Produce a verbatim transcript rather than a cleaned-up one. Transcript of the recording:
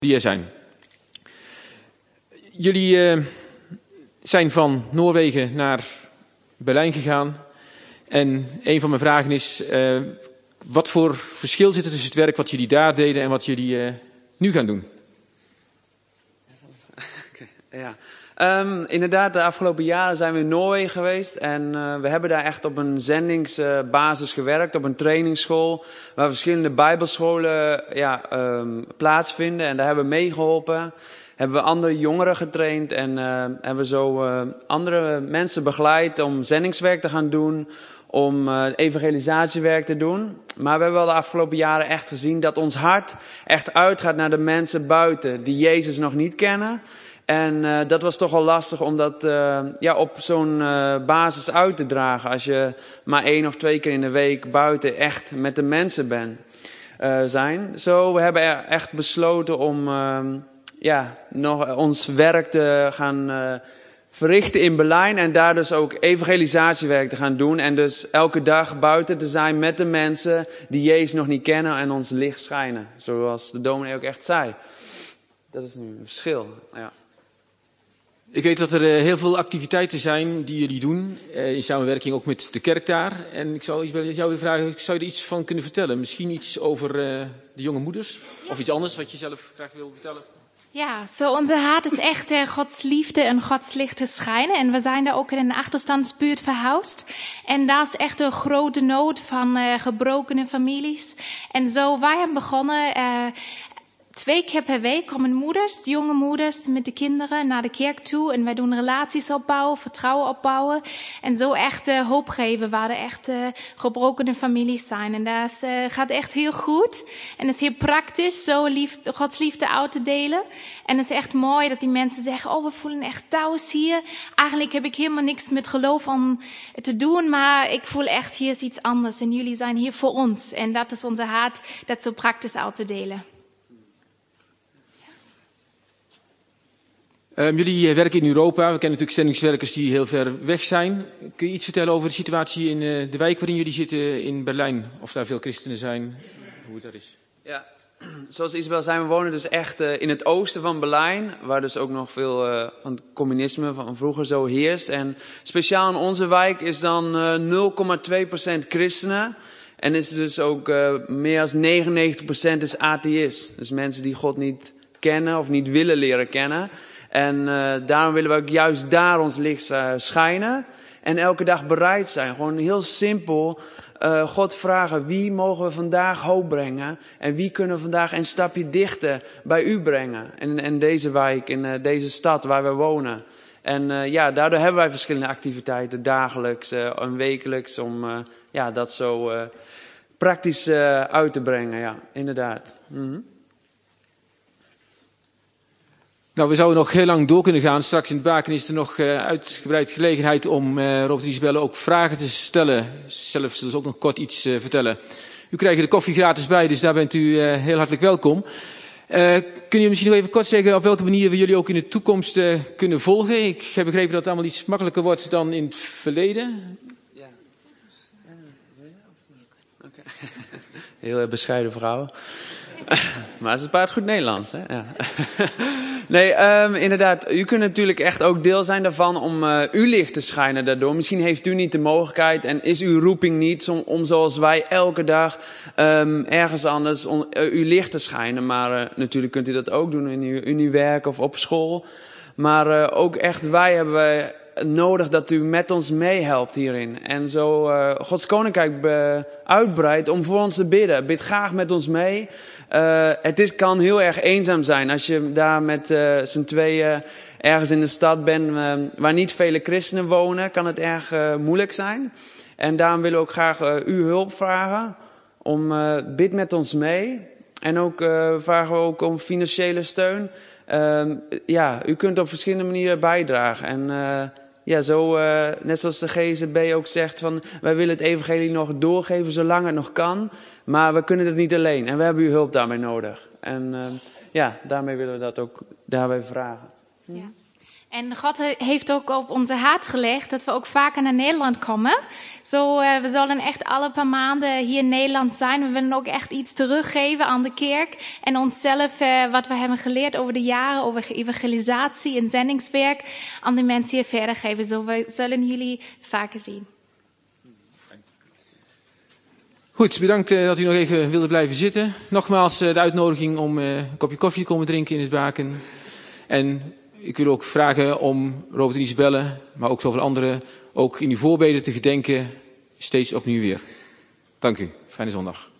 die er zijn. Jullie uh, zijn van Noorwegen naar Berlijn gegaan. En een van mijn vragen is, uh, wat voor verschil zit er tussen het werk wat jullie daar deden en wat jullie uh, nu gaan doen? Okay, ja. Um, inderdaad, de afgelopen jaren zijn we in Noorwegen geweest en uh, we hebben daar echt op een zendingsbasis uh, gewerkt, op een trainingsschool, waar verschillende bijbelscholen ja, um, plaatsvinden en daar hebben we meegeholpen. Hebben we andere jongeren getraind en uh, hebben we zo uh, andere mensen begeleid om zendingswerk te gaan doen, om uh, evangelisatiewerk te doen. Maar we hebben wel de afgelopen jaren echt gezien dat ons hart echt uitgaat naar de mensen buiten die Jezus nog niet kennen. En uh, dat was toch wel lastig om dat uh, ja, op zo'n uh, basis uit te dragen. Als je maar één of twee keer in de week buiten echt met de mensen bent, uh, zijn. Zo, we hebben er echt besloten om uh, ja, nog ons werk te gaan uh, verrichten in Berlijn. En daar dus ook evangelisatiewerk te gaan doen. En dus elke dag buiten te zijn met de mensen die Jezus nog niet kennen en ons licht schijnen. Zoals de dominee ook echt zei. Dat is nu een verschil, ja. Ik weet dat er uh, heel veel activiteiten zijn die jullie doen, uh, in samenwerking ook met de kerk daar. En ik zou jou willen vragen, zou je er iets van kunnen vertellen? Misschien iets over uh, de jonge moeders? Ja. Of iets anders wat je zelf graag wil vertellen? Ja, zo onze hart is echt uh, Gods liefde en Gods licht te schijnen. En we zijn daar ook in een achterstandsbuurt verhuisd. En daar is echt een grote nood van uh, gebrokene families. En zo wij hebben begonnen... Uh, Twee keer per week komen moeders, jonge moeders met de kinderen naar de kerk toe. En wij doen relaties opbouwen, vertrouwen opbouwen. En zo echt uh, hoop geven waar er echt uh, gebrokene families zijn. En dat is, uh, gaat echt heel goed. En het is heel praktisch, zo lief, Gods liefde uit te delen. En het is echt mooi dat die mensen zeggen, oh we voelen echt thuis hier. Eigenlijk heb ik helemaal niks met geloof om te doen. Maar ik voel echt, hier is iets anders. En jullie zijn hier voor ons. En dat is onze hart, dat zo praktisch uit te delen. Um, jullie werken in Europa. We kennen natuurlijk zendingswerkers die heel ver weg zijn. Kun je iets vertellen over de situatie in uh, de wijk waarin jullie zitten in Berlijn? Of daar veel christenen zijn, hoe het daar is? Ja, zoals Isabel zei, we wonen dus echt uh, in het oosten van Berlijn. Waar dus ook nog veel uh, van het communisme van vroeger zo heerst. En speciaal in onze wijk is dan uh, nul komma twee procent christenen. En is dus ook uh, meer dan negenennegentig procent is atheïst. Dus mensen die God niet kennen of niet willen leren kennen. En uh, daarom willen we ook juist daar ons licht uh, schijnen. En elke dag bereid zijn. Gewoon heel simpel uh, God vragen. Wie mogen we vandaag hoop brengen? En wie kunnen we vandaag een stapje dichter bij u brengen? In, in deze wijk, in uh, deze stad waar we wonen. En uh, ja, daardoor hebben wij verschillende activiteiten. Dagelijks uh, en wekelijks. Om uh, ja, dat zo uh, praktisch uh, uit te brengen. Ja, inderdaad. Mm-hmm. Nou, we zouden nog heel lang door kunnen gaan. Straks in het baken is er nog uh, uitgebreid gelegenheid om uh, Robert en Isabelle ook vragen te stellen. Zelf zullen ze ook nog kort iets uh, vertellen. U krijgt de koffie gratis bij, dus daar bent u uh, heel hartelijk welkom. Uh, kun je misschien nog even kort zeggen op welke manier we jullie ook in de toekomst uh, kunnen volgen? Ik heb begrepen dat het allemaal iets makkelijker wordt dan in het verleden. Ja. Okay. Heel bescheiden vrouw. Maar ze praat goed Nederlands, hè? Ja. Nee, um, inderdaad. U kunt natuurlijk echt ook deel zijn daarvan om uh, uw licht te schijnen daardoor. Misschien heeft u niet de mogelijkheid en is uw roeping niet om, om zoals wij elke dag um, ergens anders om, uh, uw licht te schijnen. Maar uh, natuurlijk kunt u dat ook doen in uw, in uw werk of op school. Maar uh, ook echt wij hebben wij nodig dat u met ons meehelpt hierin. En zo uh, Gods Koninkrijk be- uitbreidt om voor ons te bidden. Bid graag met ons mee. Uh, het is, kan heel erg eenzaam zijn als je daar met uh, z'n tweeën ergens in de stad bent uh, waar niet vele christenen wonen. Kan het erg uh, moeilijk zijn. En daarom willen we ook graag uh, uw hulp vragen. Om uh, bid met ons mee. En ook uh, vragen we ook om financiële steun. Uh, ja, u kunt op verschillende manieren bijdragen. En uh, ja, zo uh, net zoals de G Z B ook zegt van wij willen het evangelie nog doorgeven zolang het nog kan. Maar we kunnen het niet alleen. En we hebben uw hulp daarmee nodig. En uh, ja, daarmee willen we dat ook daarbij vragen. Ja. En God heeft ook op onze hart gelegd dat we ook vaker naar Nederland komen. Zo, uh, we zullen echt alle paar maanden hier in Nederland zijn. We willen ook echt iets teruggeven aan de kerk. En onszelf, uh, wat we hebben geleerd over de jaren, over evangelisatie en zendingswerk, aan de mensen hier verder geven. Zo, we zullen jullie vaker zien. Goed, bedankt uh, dat u nog even wilde blijven zitten. Nogmaals uh, de uitnodiging om uh, een kopje koffie te komen drinken in het Baken. En ik wil ook vragen om Robert en Isabelle, maar ook zoveel anderen, ook in uw voorbeden te gedenken, steeds opnieuw weer. Dank u. Fijne zondag.